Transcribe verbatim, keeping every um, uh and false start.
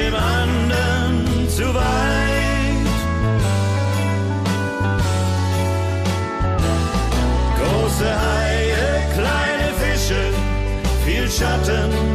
dem anderen zu weit. Große Haie, kleine Fische, viel Schatten